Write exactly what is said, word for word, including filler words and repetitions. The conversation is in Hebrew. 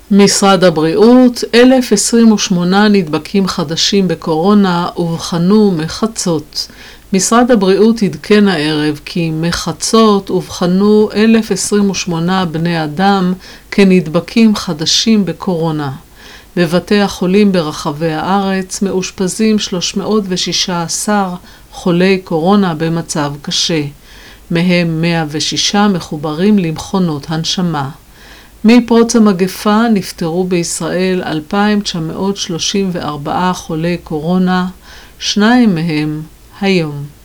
משרד הבריאות, אלף עשרים ושמונה נדבקים חדשים בקורונה ובחנו מחצות. משרד הבריאות עדכן הערב כי מחצות ובחנו אלף עשרים ושמונה בני אדם כנדבקים חדשים בקורונה. בבתי החולים ברחבי הארץ מאושפזים שלוש מאות ושישה עשר חולי קורונה במצב קשה. מהם מאה ושישה מחוברים למכונות הנשמה. מפרוץ המגפה נפטרו בישראל אלפיים תשע מאות שלושים וארבעה חולי קורונה, שניים מהם היום.